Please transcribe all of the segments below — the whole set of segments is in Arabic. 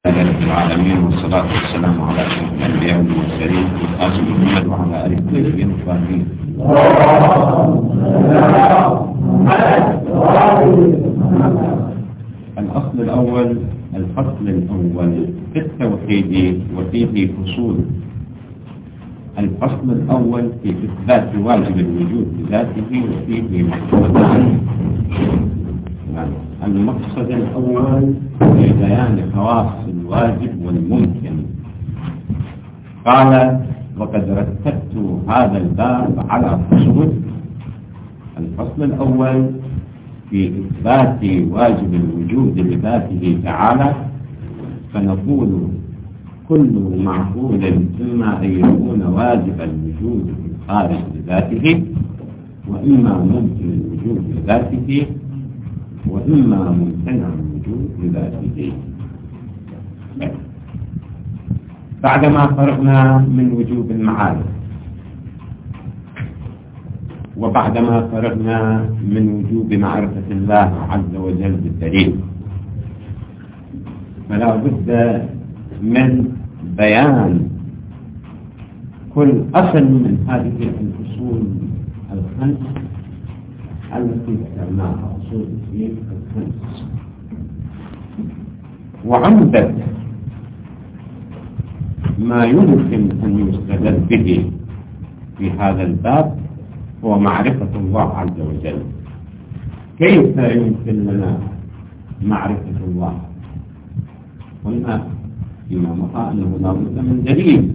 رب العالمين والصلاة والسلام على أشرف الأنبياء والمرسلين القاسم محمد وعلى آله الطيبين الطاهرين. الأصل الأول الفصل الأول في التوحيد وفيه فصول. الفصل الأول في إثبات واجب الوجود بذاته وفيه مقصودان. المقصد الأول في بيان خواص الواجب والممكن. قال: وقد رتبت هذا الباب على فصول. الفصل الأول في إثبات واجب الوجود بذاته تعالى، فنقول كل معقول إما أن يكون واجب الوجود في الخارج بذاته، وإما ممكن الوجود بذاته، وإما ممتنع الوجود بذاته. بعدما فرغنا من وجوب المعارف، وبعدما فرغنا من وجوب معرفة الله عز وجل بالدليل، فلا بد من بيان كل أصل من هذه الأصول الخمس التي ذكرناها، أصول الدين الخمس. وعمدة ما يمكن أن يستدل به في هذا الباب هو معرفة الله عز وجل. كيف يمكن لنا معرفة الله؟ قلنا فيما مضى أنه لا بد من دليل.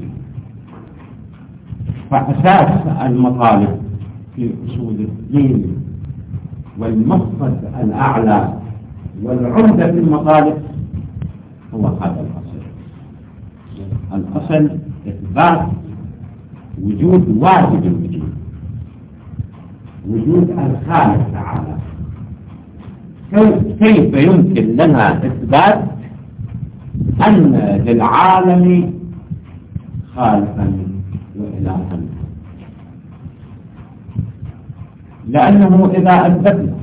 فأساس المطالب في أصول الدين والمقصد الأعلى والعمدة في المطالب هو هذا الأصل. الأصل إثبات وجود واجب الوجود، وجود الخالق تعالى. كيف يمكن لنا إثبات أن للعالم خالقا وإلها؟ لأنه إذا أثبتنا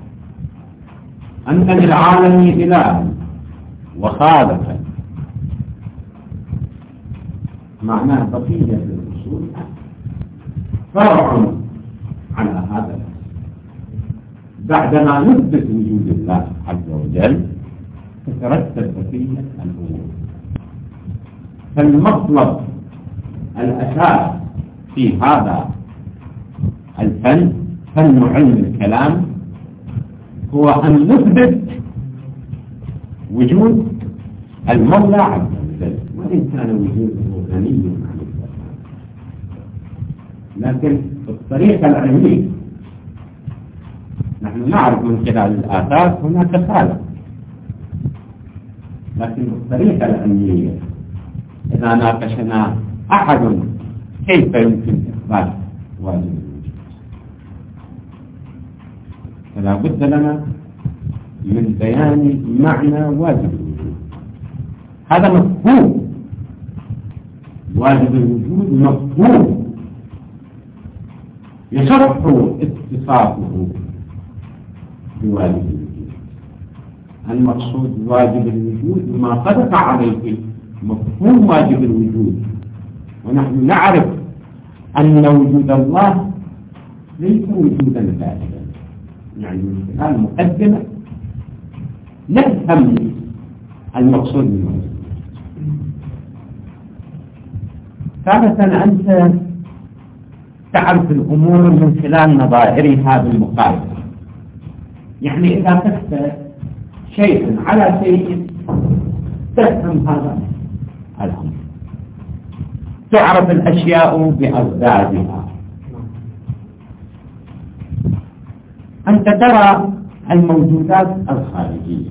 أن للعالم إلها وخالقا، معناه بقية الأصول فرع على هذا. بعدما نثبت وجود الله عز وجل تترتب بقية الأمور. فالمطلب الأساس في هذا الفن، فن علم الكلام، هو أن نثبت وجود المولى عز وجل، وإن كان وجوده غني عن الكلام، لكن بالطريقة العلمية نحن نعرف من خلال الآثار هناك خالق، لكن بالطريقة العلمية إذا ناقشنا أحد كيف يمكن إثبات واجب الوجود، فلا بد لنا من بيان معنى واجب الوجود. هذا مفهوم واجب الوجود، مفهوم يصح اتصافه بواجب الوجود. المقصود واجب الوجود ما صدق عليه مفهوم واجب الوجود، ونحن نعرف أن وجود الله ليس وجودا ذاتيا. يعني من خلال مقدمة نفهم المقصود من واجب. ثالثا، أنت تعرف الأمور من خلال نظائرها بالمقارنة. يعني إذا قست شيئا على شيء تفهم هذا الأمر، تعرف الأشياء بأضدادها. أنت ترى الموجودات الخارجية،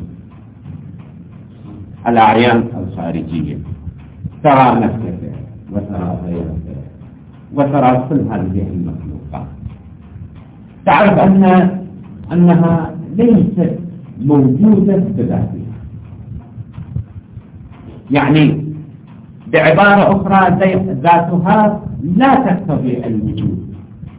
الأعيان الخارجية، ترى نفسك وترى غيرك وترى كل هذه المخلوقات، تعرف أنها ليست موجودة بذاتها. يعني بعبارة أخرى ذاتها لا تقتضي الوجود.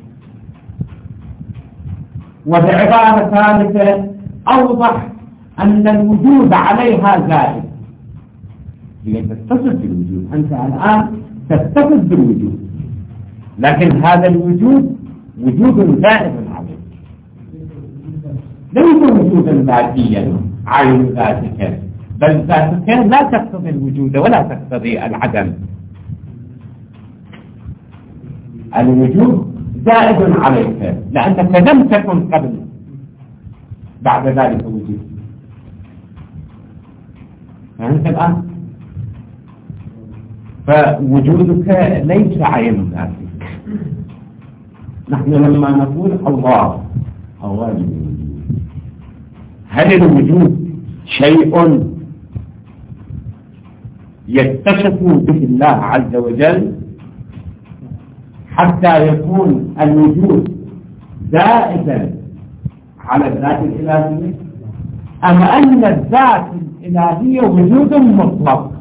وبعبارة ثالثة أوضح أن الوجود عليها زائد، هي تتصف بالوجود. أنت الآن تتصف بالوجود، لكن هذا الوجود وجود زائد عليك، ليس وجودا ذاتيا عين ذاتك، بل ذاتك لا تقتضي الوجود ولا تقتضي العدم. الوجود زائد عليك لأنك لم تكن قبل، بعد ذلك وجود. فهمت الآن؟ فوجودك ليس عين ذاتك. نحن لما نقول الله أو واجب الوجود، هل الوجود شيء يتصف به الله عز وجل حتى يكون الوجود زائدا على الذات الإلهية، أم أن الذات الإلهية وجود مطلق؟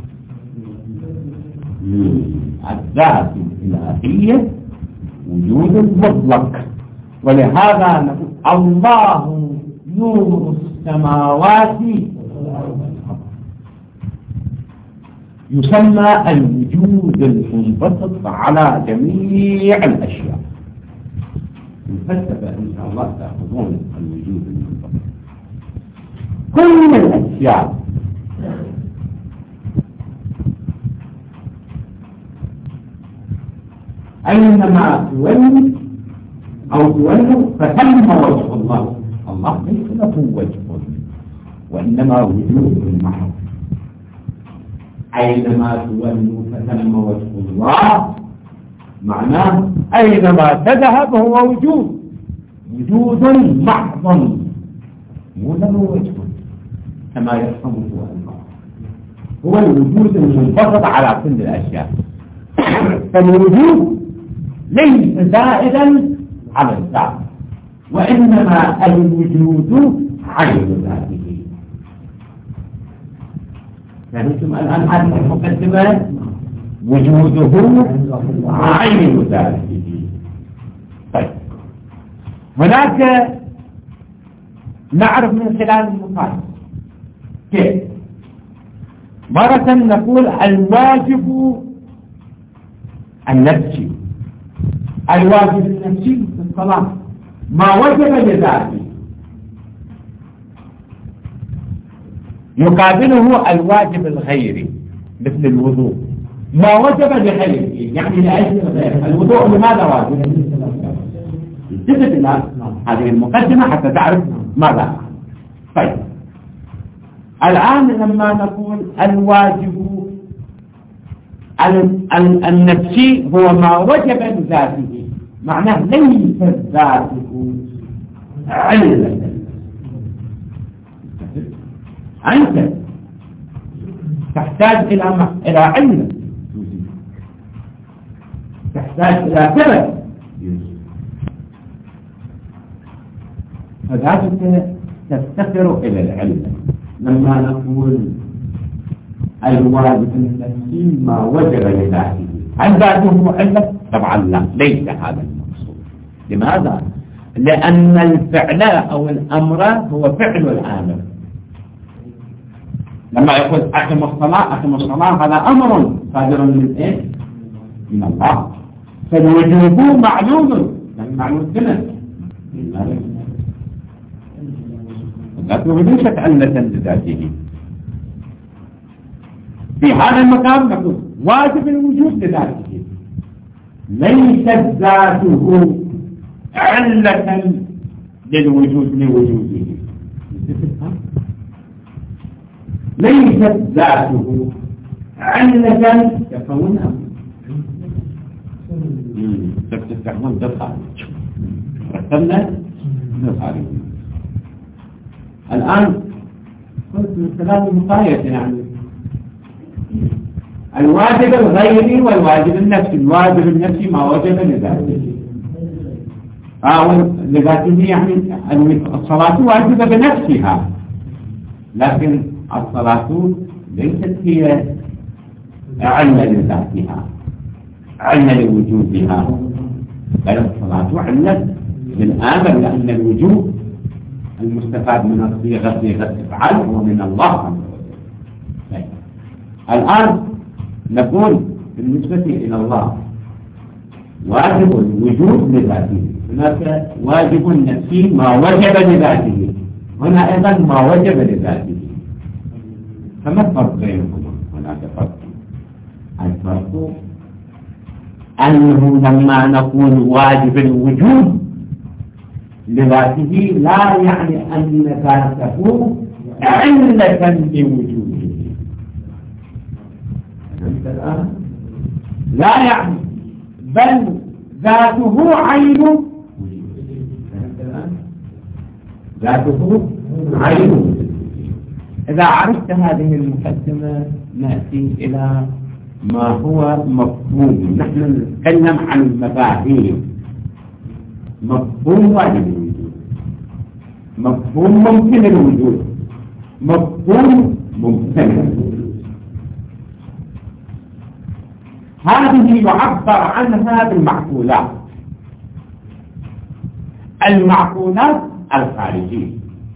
الذات الإلهية وجود مطلق، ولهذا نقول الله نور السماوات، يسمى الوجود المنبسط على جميع الأشياء. الفلسفة إن شاء الله تأخذون الوجود المنبسط. كل الأشياء أينما تولوا أو تولوا فثم وجه الله. الله ليس له وجه وإنما وجود محض. أينما تولوا فثم وجه الله، معناه أينما تذهب هو وجود، وجود محض مو له وجه كما يفهمه الله. هو الوجود المنبسط على كل الأشياء. فالوجود ليس زائدا على الذات، وإنما الوجود عين ذاته. فهمتم الآن هذه المقدمة؟ وجوده عين ذاته. طيب، هناك نعرف من خلال المقاييس كيف. مرة نقول الواجب النفسي، الواجب النفسي في الصلاة ما وجب لذاته، يقابله الواجب الغيري مثل الوضوء ما وجب لغيره، يعني لأجل غيره. الوضوء لماذا واجب؟ انتبه الآن هذه المقدمة حتى تعرف ماذا. طيب، الآن لما نقول الواجب النفسي هو ما وجب لذاته، معناه ليس ذاته علة. أنت تحتاج إلى علة، تحتاج إلى سبب، فذاتك تفتقر إلى العلة. لما نقول الواجب النفسي ما وجب لذاته، هل ذاته علة؟ طبعا لا، ليس هذا المقصود. لماذا؟ لأن الفعل أو الأمر هو فعل الآمر. لما يقول أقم الصلاة، أقم الصلاة، هذا أمر صادر من إيه؟ من الله. فالوجوب معلوم، يعني معلوم سنة. ذاته ليست علة لذاته. في هذا المقام نقول واجب الوجود لذاته، ليست ذاته علة للوجود لوجوده. ليست ذاته علة يفهمونها. تستخدمون دقة رتبنا دقة. الآن قلت من خلال المقايسة، يعني الواجب الغيري والواجب النفسي. الواجب النفسي ما وجب لذاته لذاته، يعني الصلاة واجبة بنفسها، لكن الصلاة ليست هي علة لذاتها، علة لوجودها، بل الصلاة علة للآمر، لأن الوجود المستفاد من الصيغة صيغة افعل ومن الله عز وجل. الآن نقول بالنسبة إلى الله واجب الوجود لذاته، هناك واجب نفسي ما وجب لذاته، هنا أيضا ما وجب لذاته، فما الفرق بينهما؟ هناك فرق. الفرق أنه لما نقول واجب الوجود لذاته لا يعني أن ذاته علة لوجوده، لا يعني، بل ذاته عين، ذاته عين. إذا عرفت هذه المقدمة نأتي إلى ما هو مفهوم. نحن نتكلم عن المفاهيم. مفهوم واجب الوجود، مفهوم ممكن الوجود، مفهوم ممكن الوجود. هذه يعبر عنها بالمعقولات، المعقولات الخارجية.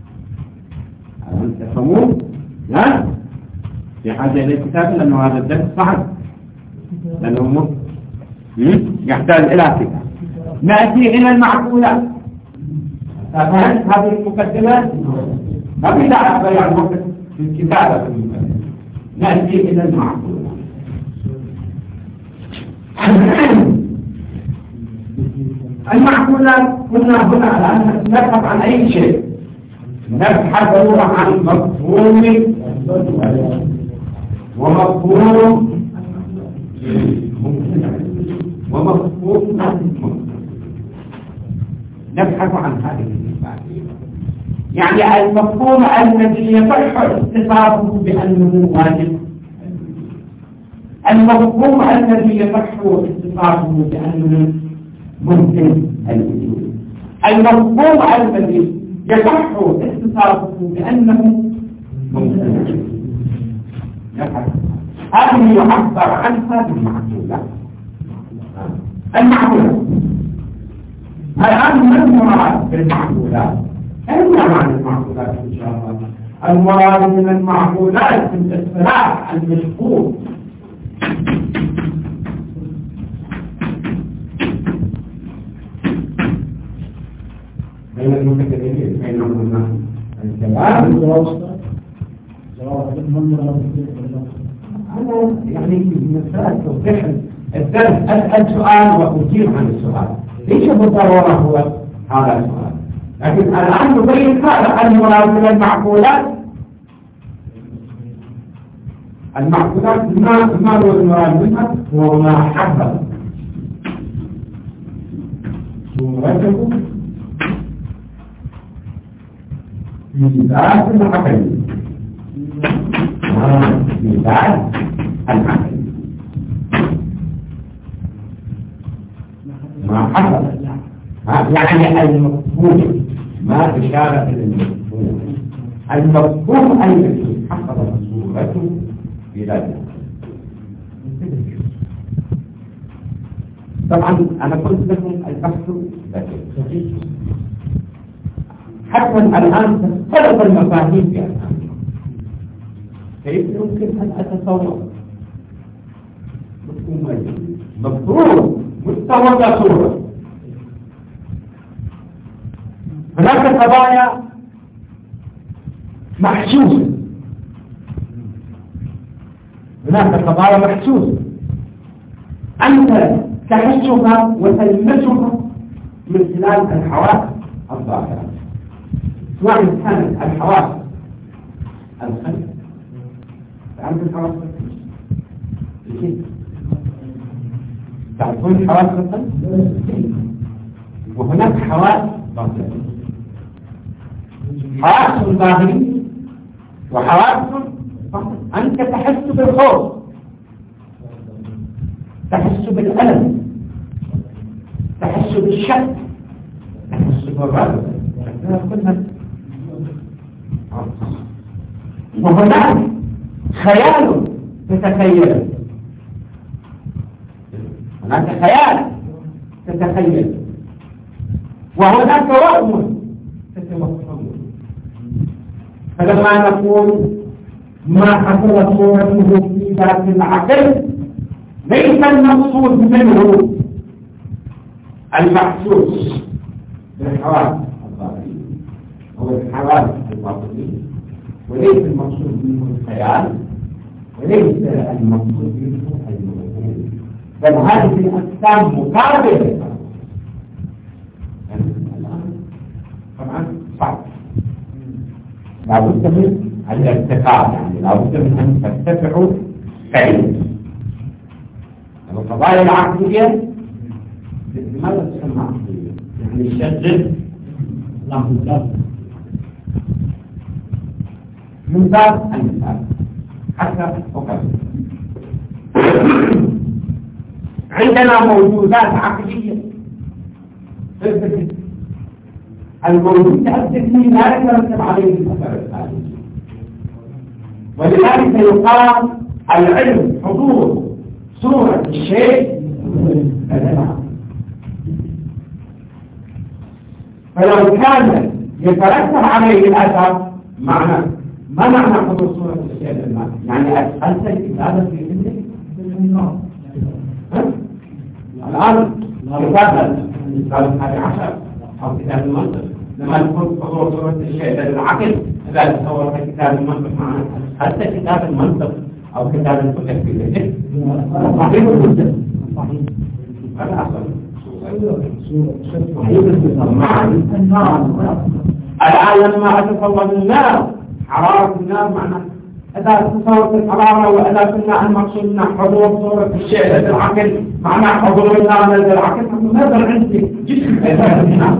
أنت تفهمون؟ لا في حاجة إلى كتاب، لأنه هذا الدرس صعب، لأنه يحتاج إلى كتاب. نأتي إلى المعقولات. فهمت هذه المقدمات؟ ما في داعي أضيع الوقت في الكتابة في المقدمة. نأتي إلى المعقولات. المعقولات قلنا هنا الآن نبحث عن أي شيء، نبحث عن مفهوم ومفهوم نبحث عن هذه المفاهيم. يعني المفهوم الذي يصح اتصافه بأنه واجب، المفهوم الذي يصح اتصافه بأنه ممكن الوجود، المفهوم الذي يصح اتصافه بأنه ممكن الوجود. هذه يعبر عنها بالمعقولات. المعقولات الآن ما المراد بالمعقولات؟ أين معنى المعقولات إن شاء الله؟ المراد من المعقولات في الاصطلاح المشهور بين المتكلمين بينهم الكلام أنا يعني مسألة توضيح الدرس أسأل سؤال وأجيب عن السؤال، ليش بالضرورة هو هذا السؤال؟ لكن الآن نبين هذا المراد من المعقولات. المعقولات ما هو المراد منها؟ هو ما حفظ صورته في ذات العقل، في ذات العقل ما حصل، يعني المفهوم ما إشارة للمفهوم، المفهوم الذي حصل صورته في ذات. طبعا أنا قلت لكم البحث ذكي، حتى الآن تختلف المفاهيم في الآن. كيف يمكن أن أتصور مفهوم مستوى صورة؟ هناك قضايا محسوسة، هناك قضايا محسوسة أنت تحسها وتلمسها من خلال الحواس الظاهرة، سواء كانت الحواس الخلق. تعرف الحواس الخلق؟ تعرفون حواس الخلق؟ وهناك حواس باطنية، حواس ظاهرية وحواس باطنية. أنت تحس بالخوف، تحس بالألم، تحس بالشك، تحس بالرغبة، كلها. وهناك خيال تتخيل، هناك خيال تتخيل، وهناك وهم تتوهم. فلما نقول ما حصل صورته في ذات العقل ليس المقصود منه المحسوس بالحواس الظاهرية هو الحواس الباطنية، وليس المقصود منه الخيال، وليس المقصود منه الموهوم، بل هذه الأقسام مقابلة. طبعا صعب، لابد من الارتقاء، يعني لابد من أن ترتفعوا فعلا. القضايا العقلية لماذا تسمى عقلية؟ يعني يشغل لحظة من باب المثال حتى أقل. عندنا موجودات عقلية الموجود الذهني لا يترتب عليه الأثر الخارجي، ولذلك يقال العلم حضور صورة الشيء. فلو كان يترتب عليه الأثر معنى ما معنى حضور صورة الشيء؟ يعني أنت الكتابة في ذهنك الآن كتاب الحادي عشر أو كتاب المنطق، لما تكون حضور صورة الشيء للعقل إذا تصور كتاب المنطق معنا حتى كتاب المنطق أو كتاب الفقه في ذهنك صحيح جدا. صحيح هذا أصل الآن لما أتصور النار حرارة النار معنا إذا تصورت الحرارة وإذا كنا المقصود أن حضور صورة الشيء للعقل معنى حضور النار للعقل ماذا عندي جسم هنا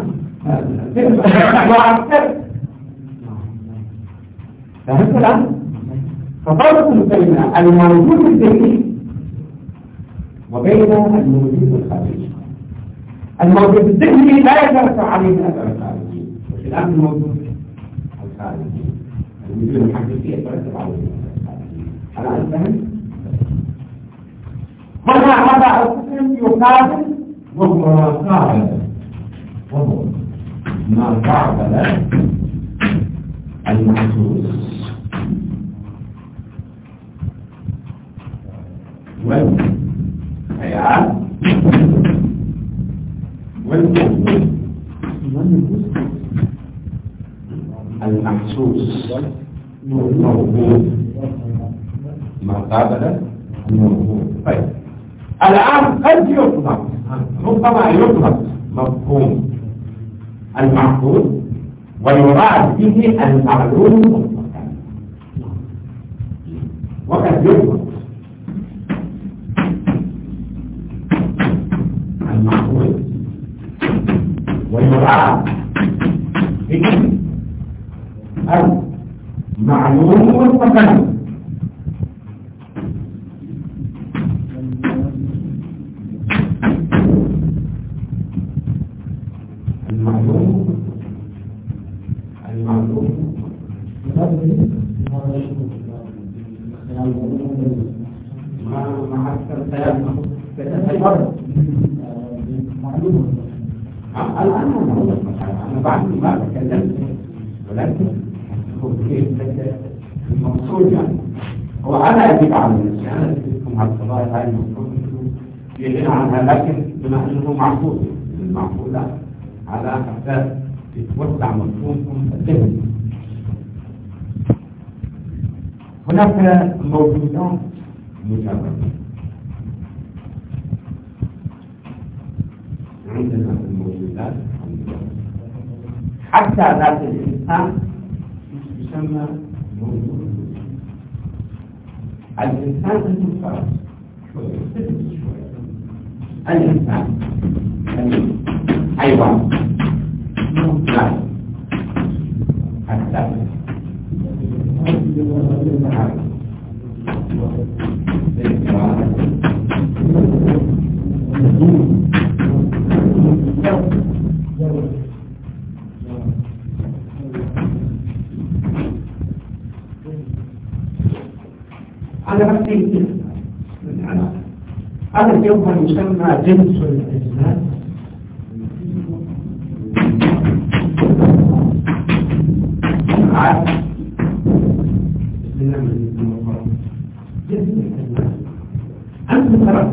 فهمت الآن؟ ففرق بين الموجود الذهني وبين الموجود الخارجي. الموجود الذهني لا يترتب عليه الأثر الخارجي، وخلاف الموجود الخارجي الوجود الحقيقي يترتب عليه الأثر الخارجي. أنا أفهم؟ هنا هذا القسم يقابل وهو ما قابل المحسوس والخيال والموجود. المحسوس والموجود ما قابل الموجود. طيب الآن قد يطلق ربما يطلق مفهوم المعقول ويراد به المعلوم مطلقا، وقد يطلق المعقول ويراد به المعلوم مطلقا. أنا بعد ما تكلمت ولكن المقصود يعني هو أنا أجيب على نفسي، أنا أجيبكم على القضايا هاي المفروض يغنى عنها، لكن بما أنه معقول المعقولات على أساس يتوسع مفهومكم الذهني. هناك موجودات مجردة عندنا الموجودات حتى ذات الإنسان يسمى موجود. الإنسان المفرد شوية الإنسان حيوان لا حتى أنا بسيط هذا سوف يسمى جنس الإجناس. جسم الحيوان. أنت ترى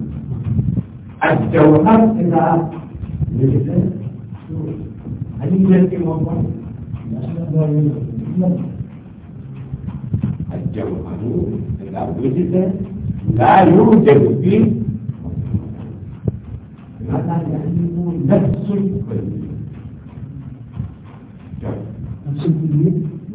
الجوهر إذا وجدت هل يوجد في موضوع؟ الجوهر إذا وجد لا يوجد فيه. ماذا يعني يكون نفس الكل؟ نفس الكل؟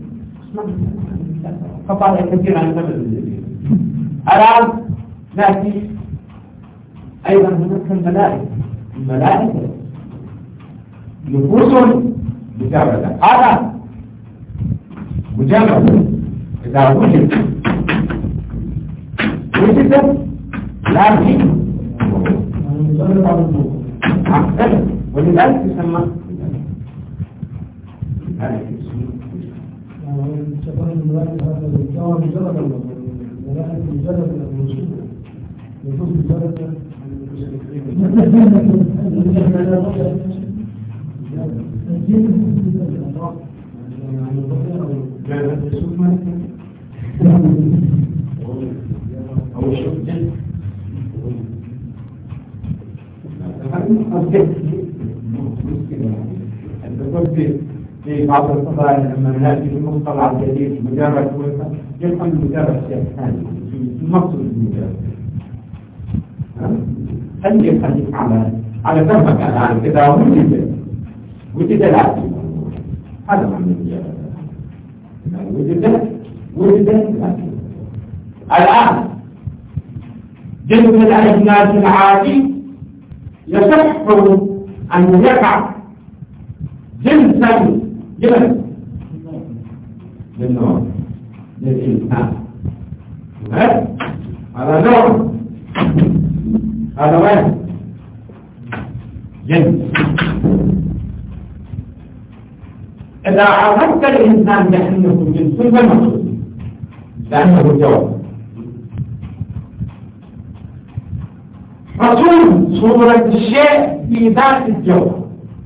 فقال كثير عن نفس الكل. الآن نأتي أيضا هناك الملائكة نفوس مجردة. هذا مجرد إذا وجد لكن ولذلك يسمى شباب الملائكة هذا الجواب مجرد الملائكة مجرد الوصول يجوز مجرد أو شفت في بعض القضايا لما نأتي بالمصطلح الجديد مجرد يفهم مجرد شيء ثاني في المقصود المجرد. خليك على فهمك الآن كذا وجد العقل هذا معنى المجرد. وجد العقل. الآن جنب الأجناس العادي يصح أن يقع جنسا للنوع للإنسان. هذا نوع، هذا وين جنس. إذا عرفت الإنسان بأنه جنس فالمقصود لأنه جواب. حصول صورة الشيء في ذات الجوهر.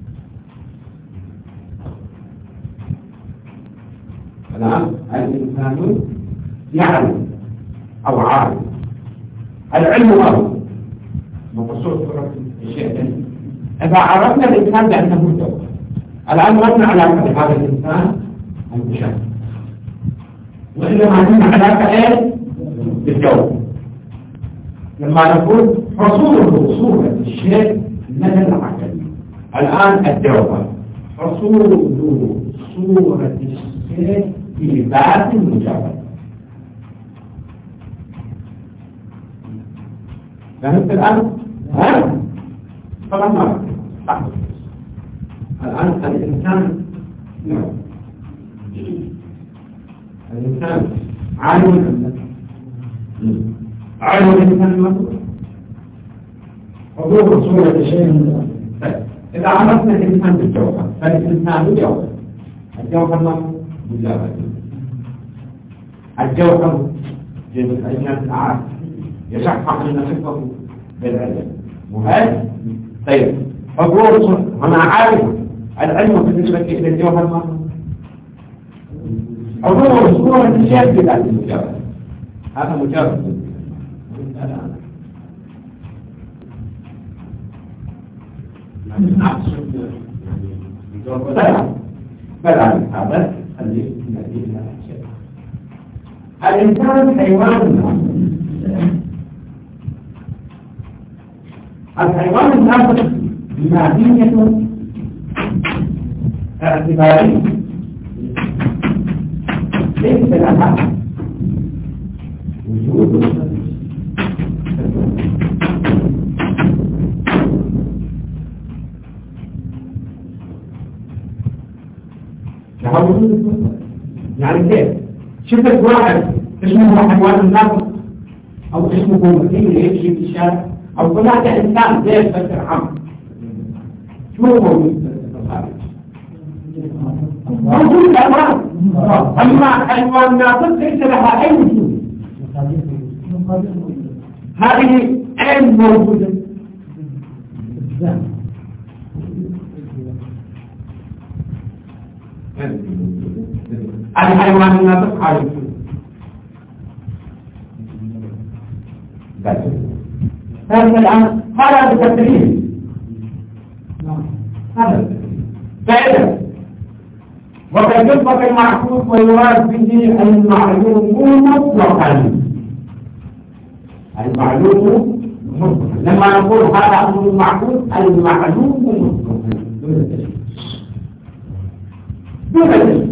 الآن الإنسان يعلم أو عارف العلم أو مقصود صورة الشيء. إذا عرفنا الإنسان بأنه جوهر الآن ما علاقة بهذا الإنسان المشاهد، وإنما عندنا علاقة إيه بالجوهر. لما نقول حصول صورة الشيء لدى العقل. الآن الجوهر حصول صورة الشيء في ذات المجرد. فهمت الآن؟ ها؟ طبعا ما الآن الإنسان عالم الإنسان المسؤول حضور صورة شيء. إذا عرفنا الإنسان بالجوهر فالإنسان جوهر. الجوهر مجرد. الجوهر جنس الأجناس الأعراف يشحح أن صفته بالعلم وهذا طيب حضور أنا عارف العلم بالنسبة إلى الجوهر ما حضور صورة الشيء بذات المجرد. هذا مجرد. بلى هذا الإنسان حيوان. الحيوان الناطق بماهية اعتبارية ليس لها وجود يعني كيف؟ شفت واحد اسمه حيوان الناطق او اسمه مكين يمشي في الشارع او طلعت انسان زي الفتر عم شو هو موجود الامراض. اما حيوان الناطق ليس لها اي وجود. هذه اين موجوده؟ الحيوان الناطق حاجة الآن هذا بتدريب هذا فإذا وقد يطلق المعقول ويراد به المعلوم مطلقا المعلوم مطلقا لما نقول هذا أمر المعقول المعلوم مطلقا دون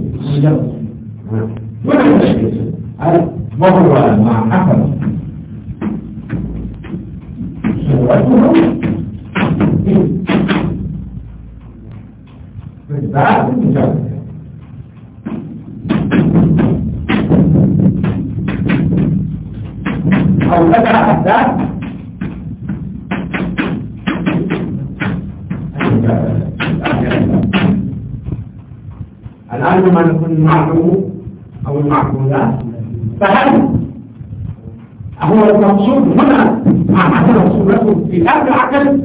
تشكيل وهو ما حصل صورته في الذات المجرد أو ذكر الذات الآن لما نكون المعلوم أو المعقولات فهل هو المقصود هنا مع مثلا صورته في هذا العقل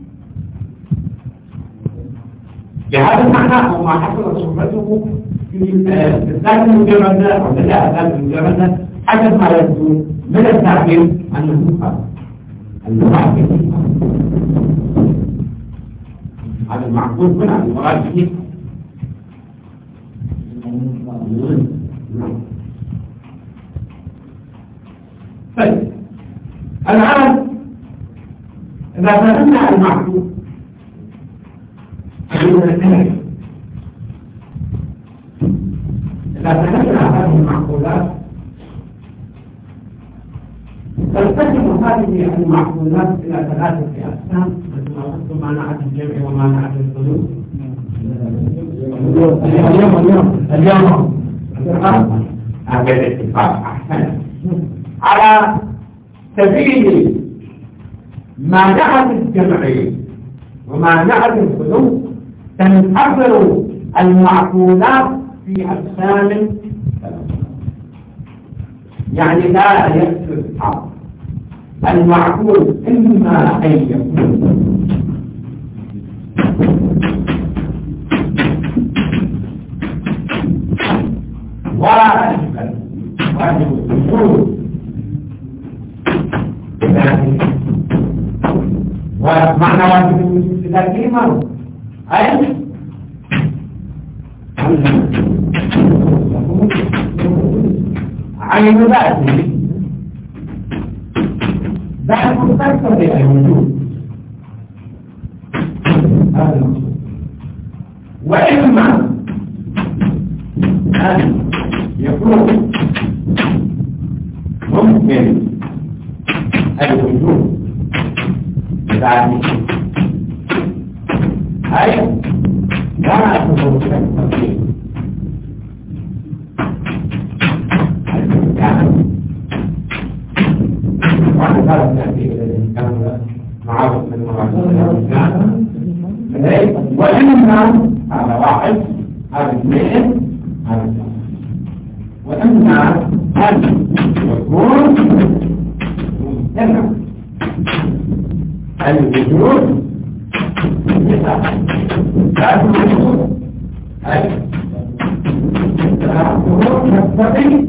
بهذا المعنى أو ما حصل صورته في الذات المجردة أو لا الذات المجردة حسب ما يبدو من التعبير أنه قال المعقول هذا المعقول هنا المراد به طيب الآن إذا فهمنا المعقول إذا فهمنا هذه المعقولات تنقسم هذه المعقولات إلى ثلاثة أقسام مثل ما قلت معنى الجمع ومعنى الحدود اليوم هذا الاتفاق أحسن على سبيل مانعة الجمع ومانعة الحدود تنحصر المعقولات في أقسام يعني لا يصح المعقول إما أن يكون واجب الوجود ومعنى واجب الوجود إذا كلمة أي عين ذاته ذات تقتضي الوجود هذا المقصود وإما أن يكون ممكن الوجود ذاته أي لا تكون تقتضي وعلى ذلك الذي كان معروف من مراجعة وإما هذا واحد هذا اثنين هذا ثلاثة وإما أن يكون ممتنع الوجود لا الوجود أي تقتضي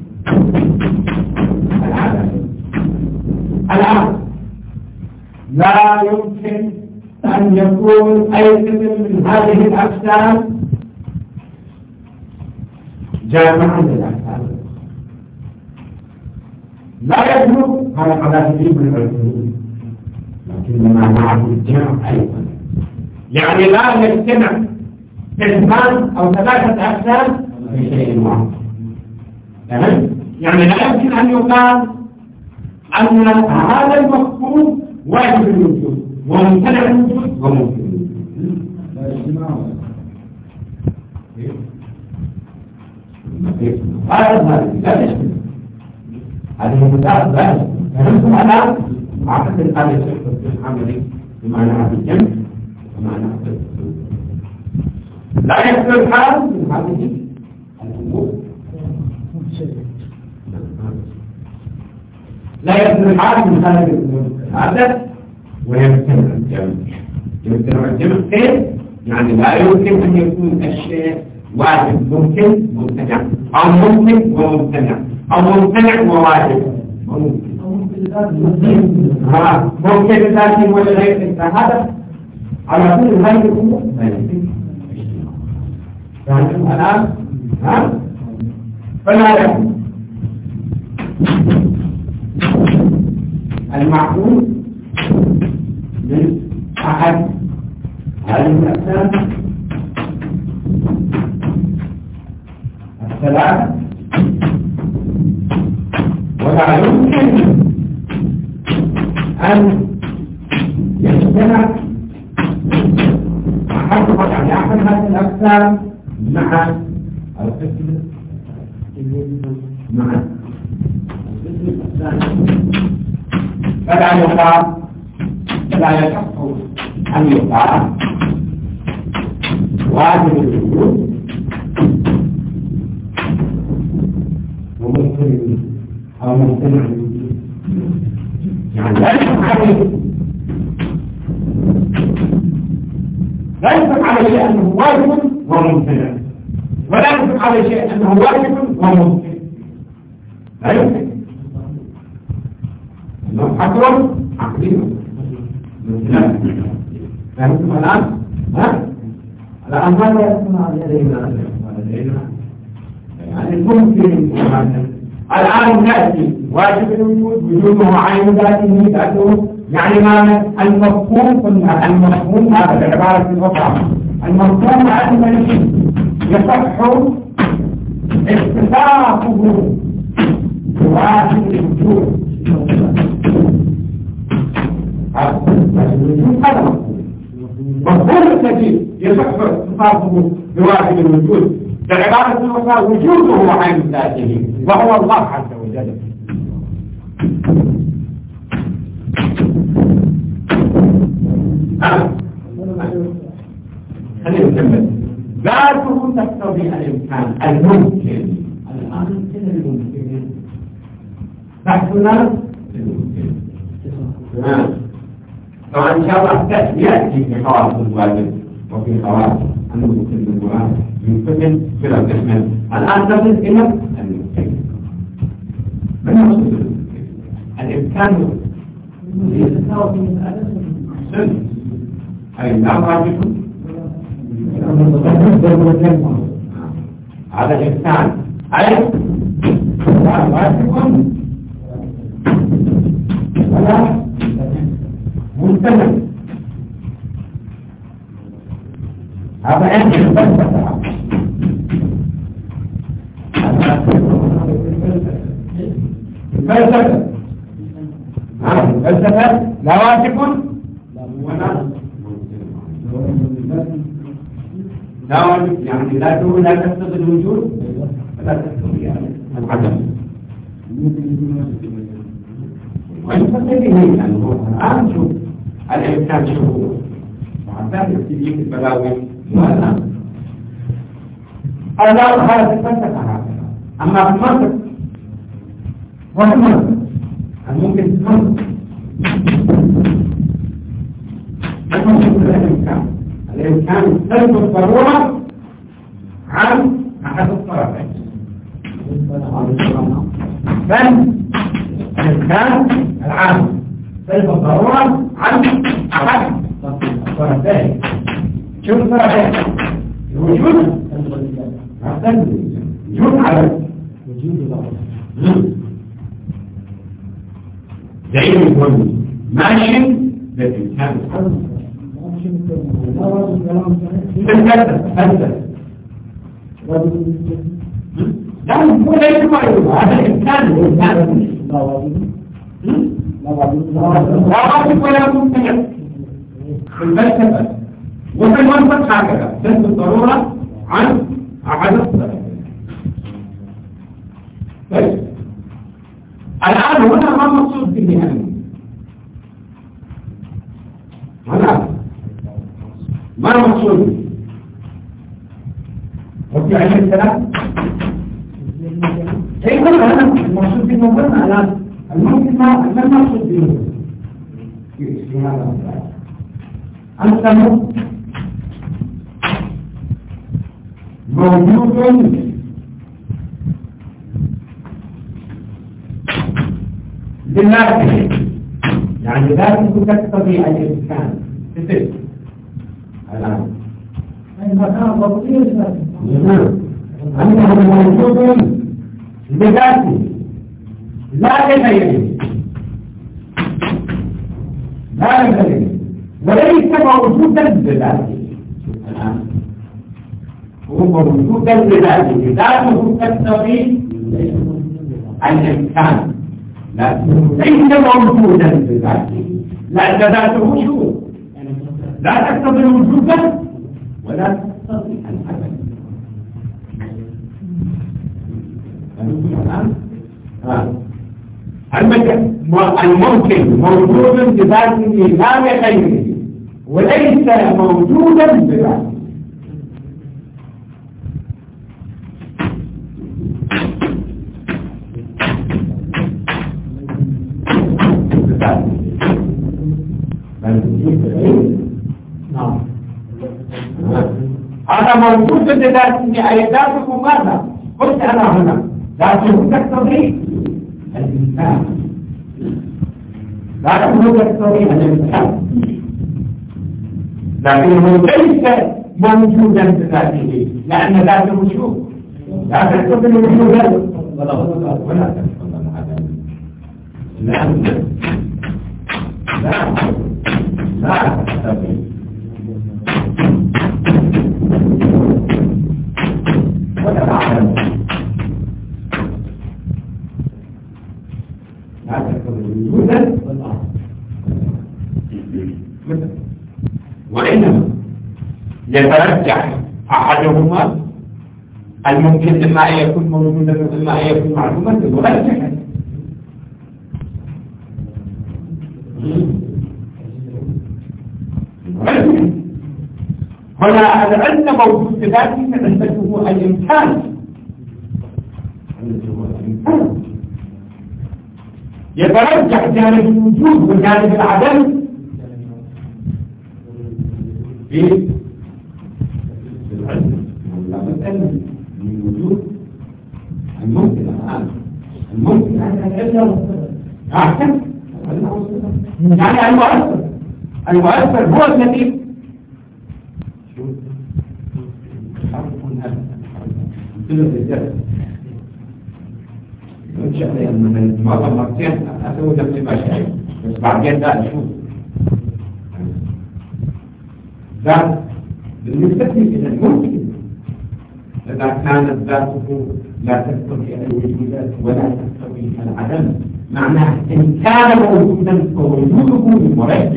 العدم لا يمكن أن يكون أي قسم من هذه الأقسام جامعا للأقسام لا يجب على تجيب من العلوم لكنما مع الجمع أيضا يعني لا يجتمع قسمان أو ثلاثة أقسام في شيء واحد يعني لا يمكن أن يقال أن هذا المفهوم واجب الوجود وممتنع الوجود وممكن هذه المسائل ذلك فهمتم الآن أعتقد هذا الشيء العملي بمعنى الجمع ومعنى لا يكفي الحال من هذه الأمور لا يكفي الحال من هذه الأمور هذا ويمتنع الجمع يمتنع الجمع كيف؟ يعني لا يمكن أن يكون الشيء واجب ممكن ممتنع أو ممكن وممتنع أو ممتنع وواجب ممكن ممكن ذاتي ولا غير هذا على كل هذه الأمور يعني الآن فلا يكون المعقول من أحد هذه الأقسام الثلاثة ولا يمكن أن يجتمع أحد هذه الأقسام مع القسم مع فلا يقال فلا يصح أن يقال واجب الوجود وممكن أو ممتنع يعني لا يصح عليه لا يصح على شيء أنه واجب وممتنع ولا يصح على شيء أنه واجب وممتنع لا يمكن أنه حكم عقلي فهمتم الآن؟ الآن ماذا يسمع لدينا؟ يعني ممكن الآن نأتي واجب الوجود وجوده عين ذاته يعني ما المفهوم قلنا المفهوم هذا العبارة الأخرى المفهوم علم يصح اختصاصه بواجب الوجود هذا مفهوم الذي يصح اختصاصه بواجب الوجود العبارة الأخرى وجوده عين ذاته وهو الله عز وجل خلينا نكمل ذاته تقتضي الإمكان الممكن الآن كده الممكن بحثنا الممكن طبعا إن شاء الله يأتي في خواص الواجب وفي خواص الممكن بالمراد يمكن بلا قسم الآن نصل إلى الممكن من نصل الإمكان يتساوى في سن أي لا واجب هذا الإمكان أي لا واجب ولا ممتنع هذا عند الفلسفة الفلسفة لا واجب ولا لا واجب يعني لا تقتضي الوجود ولا تقتضي العدم ويفكر به لأنه الآن شوف الإمكان شوفه وعندما يبتدي في البلاوي ولا الله خالق الفلسفة هكذا أما في المنطق وفي المنطق ممكن المنطق الإمكان سلب الضرورة عن أحد الطرفين بل الإمكان العام سلب الضرورة عن أحد الطرفين شو الطرفين؟ الوجود وجود على وجود دعيم يكون ماشي بالإمكان لا يكون هذا الإمكان لا واجب ولا ممتنع في الفلسفة وفي المنطق هكذا سلب الضرورة عن أحد الطرفين. طيب الآن هنا ما مقصود به هنا ما مقصود به وفي علم الكلام اي هنا المقصود به مبنى الآن الممكن ما المقصود به في هذا أنت موجود بالله يعني ذاته تقتضي الإمكان تفهم الآن المكان بطيء أنه موجود بذاته لا لغيره لا لغيره وليس موجودا بذاته الآن هو موجودا بذاته ذاته تقتضي الإمكان ليس موجودا بذاته لأن ذاته وجود لا تقتضي وجودا ولا تقتضي العدم الممكن موجود بذاته لا بغيره وليس موجودا بذاته هذا موجود بذاته أي ذاته ماذا؟ قلت أنا هنا ذاته تقتضي الإنسان ذاته تقتضي الإنسان لكنه ليس موجودا بذاته لأن ذاته وجود لا تقتضي الوجود ولا تقتضي العدم لا تقتضي ولا العدم لا تقتضي الوجود وإنما يترجح أحدهما الممكن إما أن يكون موجودا وإما أن يكون معلوما يترجح هنا العلم موجود بذاته فنسبته الإمكان يترجح جانب الوجود وجانب العدم في العلم لا مسألة من وجود الممكن الآن الممكن أحسن يعني المؤثر هو الذي من معظم مرتين أسوي نفسي ما شيء بس بعدين لا أشوف ذات بالنسبة إلى الممكن إذا كانت ذاته لا تقتضي الوجود ولا تقتضي العدم معناه إن كان موجودا فوجوده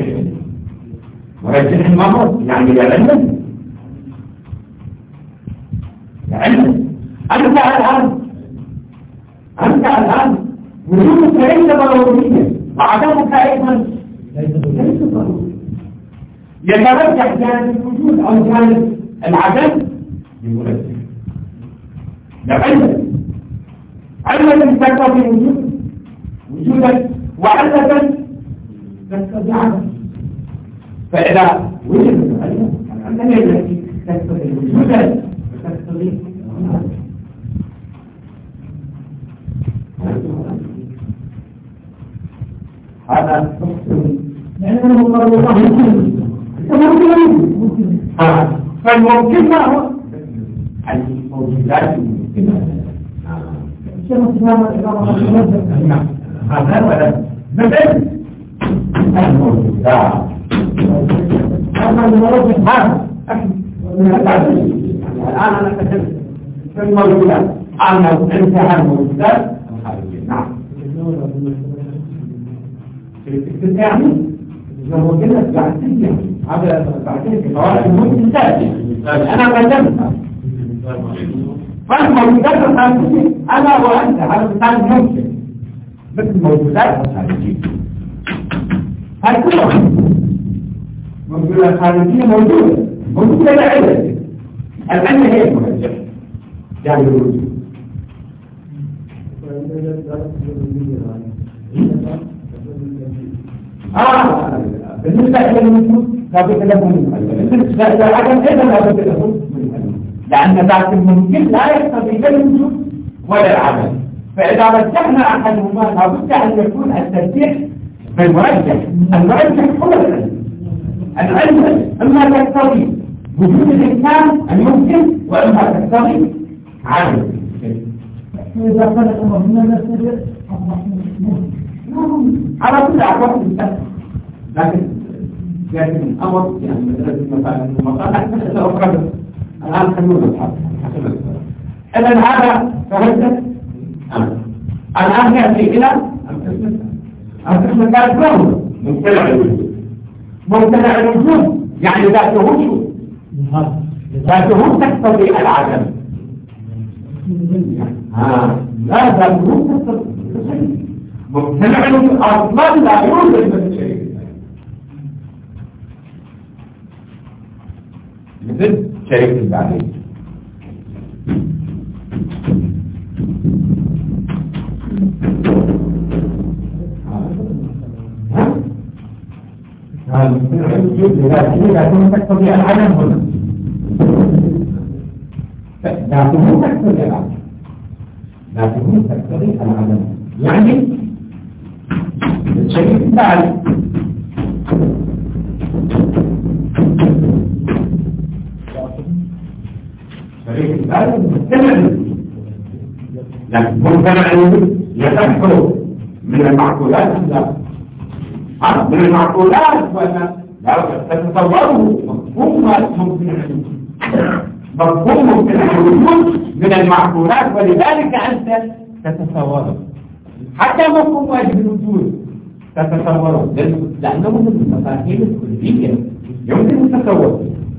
مرجح المرض يعني لعلم أنت الآن وجودك ليس ضروريا وعدمك أيضا ليس ضروريا يترجح جانب الوجود أو جانب العدم بمرجح لعلم تقتضي وجودك وعلة تقتضي عدم فإذا وجد العلم العلم التي تقتضي وجودك وتقتضي هذا لأنه مقرر الله ممكن فالممكن ما هو الموجودات الممكنة هذا ولا مثل الموجودات هذا الموجود هذا الآن أنا أتكلم في الموجودات أنا انتهى الموجودات الخارجية نعم يعني لو قلنا بعدين هذا بعدين في قواعد الممكن تأتي أنا قدمتها فالموجودات الخارجية أنا وأنت هذا مثال ممكن مثل الموجودات الخارجية هاي كلها موجودة خارجية موجودة لعلة العلة هي المرجح يعني الوجود بالنسبة إلى الوجود لا بد له من علم بالنسبة إلى العدم أيضا لا بد له من علم لأن ذات الممكن لا يقتضي لا الوجود ولا العدم فإذا رجحنا أحدهما لابد أن يكون الترجيح بالمرجح. المرجح هو العلم إما تقتضي وجود الإمكان الممكن وإما تقتضي عدم. إذا كان الأمر من المسجد على كل أعراف الإنسان، لكن الأمر يعني مثلا المصالح مسألة أخرى. الآن خلونا نتحدث. إذا هذا فهمت؟ الآن يأتي إلى القسم الثالث له ممتنع الوجود. ممتنع الوجود يعني ذاته شو؟ ذاته تقتضي العدم. لا ذاته تقتضي ممتنع الوجود أصلا لا يوجد من شيء مثل شريك البعدين. ممتنع الوجود ذاته تقتضي العدم هنا. ذاته تقتضي العدم. ذاته تقتضي العدم يعني الشيء الثالث الشيء الثالث ممتنع الوجود. لكن ممتنع الوجود يتحفظ من المعقولات من المعقولات ولا تتصوره مفهوم ممتنع الوجود. مفهوم ممتنع الوجود من المعقولات ولذلك أنت تتصوره. حتى مفهوم واجب الوجود تتصوره لأنه من المفاهيم الكلية يمكن التصور،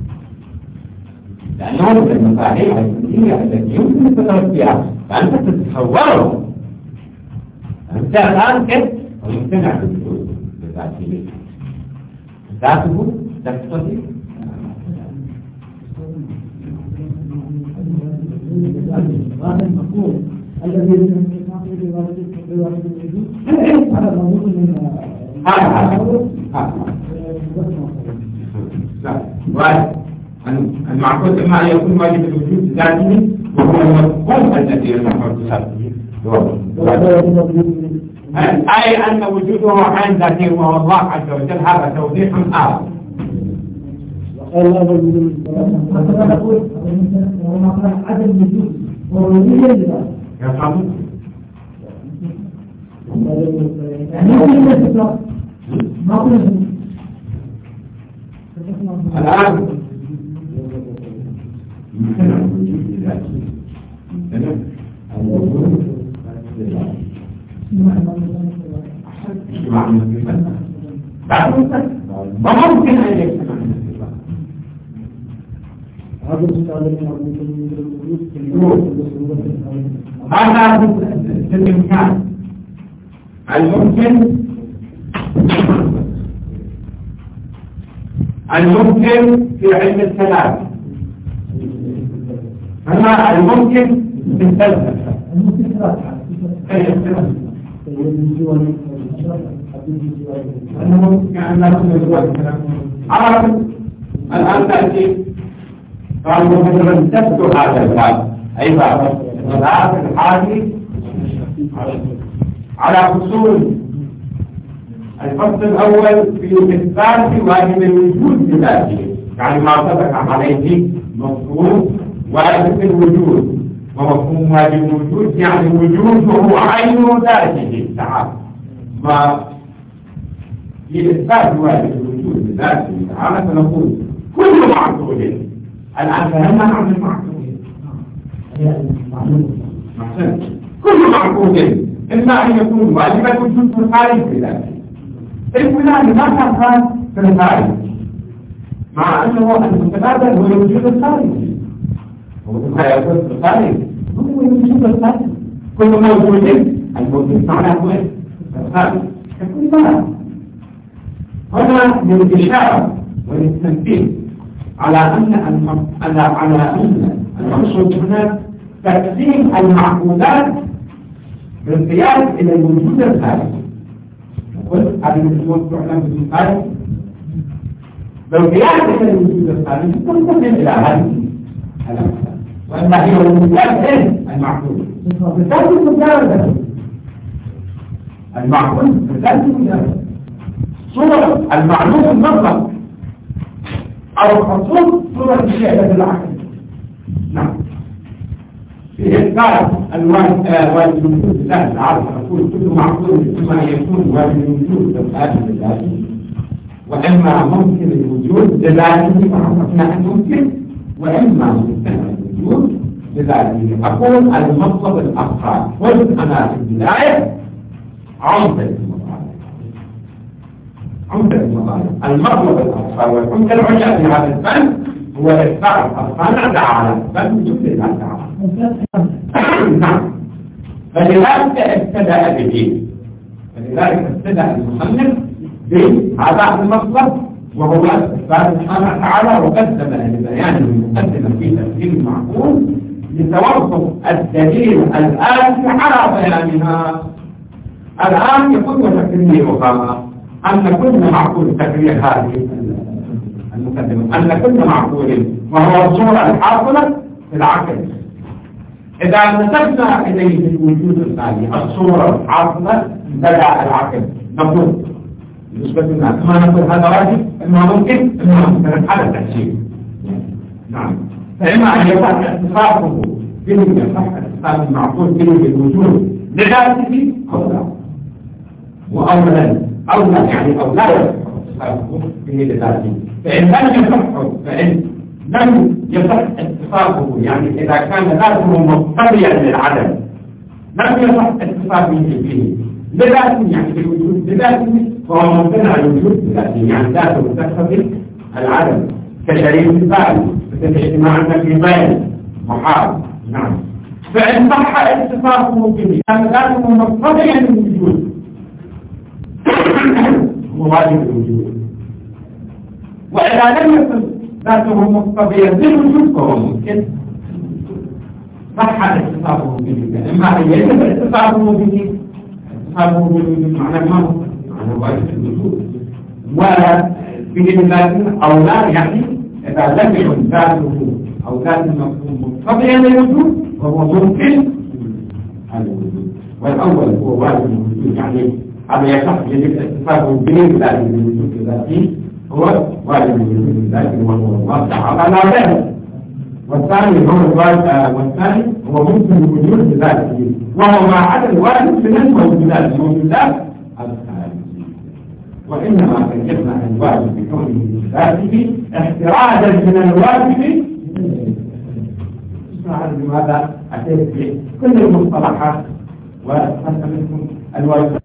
لأنه من المفاهيم الكلية التي يمكن التصور فيها، فأنت تتصوره. أنت الآن كيف يمتنع الوجود بذاته ذاته تقتضي هذا المفهوم الذي المعقول إما أن يكون واجب الوجود ذاته وهو المفهوم الذي ينحو أي أن وجوده عن ذاته وهو الله عز وجل. هذا توضيح آخر. عدم الوجود ووجود الآن ما ممكن أن يجتمع هذا الإمكان الممكن في علم الكلام. أما الممكن في الفلسفة الآن تأتي قالوا مثلا تبدو هذا الباب أي باب الباب الحادي على فصول. الفصل الأول في إثبات واجب الوجود بذاته، يعني ما سبق عليه مفهوم واجب الوجود. ومفهوم واجب الوجود يعني وجوده عين ذاته تعالى. في إثبات واجب الوجود بذاته تعالى فنقول كل معقول. الآن فهمنا عن المعقول. كل معقول إما أن يكون واجب الوجود في الخارج بذاته. الفلان ما كان في الخارج مع أنه المتبادل هو الوجود الخارجي. ما يكون في الخارج هو الوجود الخارجي. كل موجود الموجود معناه هو الخارج. كل ما هنا للإشارة وللتنبيه على أن المقصود هنا تقسيم المعقولات بالقياس إلى الوجود الخارجي. قلت هذه الوجود تعلم بالخارج بالقياس إلى الوجود الخارجي تنتقل إلى هذه الأمثلة، وأما هي الوجود المعقول بذات المجاوزة المعقول بذات المجاوزة صورة المعلوم المطلق أو الخصوص صورة الشيء بالعقل. نعم في إثبات الواجب الوجود الله تعالى نقول كل معقول إما يكون واجب الوجود بالذات الذاتي وإما ممكن الوجود بذاته فعرفنا أن ممكن وإما ممكن الوجود بذاته. أقول المطلب الأفعال قلت أنا في البداية عمدة المطلب الأفعال والعمدة العليا في هذا الفن هو إثبات الأفعال على بل وجود الله تعالى. نعم فلذلك ابتدأ به فلذلك ابتدأ المصنف بهذا المطلب وهو إثبات سبحانه وتعالى وقدم لبيان المقدمة في تفسير المعقول لتوقف الدليل الآتي على بيانها. الآن يكون تكريرها أن كل معقول تكرير هذه المقدمة أن كل معقول وهو الصورة الحاصلة في العقل إذا نسبنا إليه الوجود الثاني الصورة الحاصلة لدى العقل نقول بالنسبة لنا كما نقول هذا واجب إما ممكن إما ممكن على التحسين. نعم فإما أن يصح اتصافه به يصح اتصاف المعقول به بالوجود لذاته أو لا وأولا يعني أو لا يصح اتصافه به لذاته. فإن لم يصح اتصافه يعني إذا كان ذاته مقتضيا للعدم لم يصح اتصافه به لذاته يعني بالوجود بذاته فهو ممتنع الوجود بذاته يعني ذاته تقتضي العدم كشريك الفاعل مثل الاجتماع النفي بين محال. نعم فإن صح اتصافه به كان ذاته مقتضيا للوجود هو واجب الوجود وإذا لم يكن ذاته مقتضيا للوجود فهو ممكن صح اتصافه به. إما أن يجب اتصافه به معنى ما هو معنى واجب الوجود وبه ذاته أو لا يعني إذا لم يكن ذاته أو ذات المفهوم مقتضيا للوجود فهو ممكن الوجود. والأول هو واجب الوجود يعني هذا يصح يجب اتصافه به ذاته للوجود ذاته هو واجب الوجود ذاته وهو الله تعالى لا غير. والثاني هو ممكن الوجود بذاته وهو ما عدا الواجب بالنسبة للموجودات الخارجية. وإنما كشفنا عن الواجب بكونه بذاته احترازا من الواجب. لماذا أتيت في كل المصطلحات وحتى منكم الواجب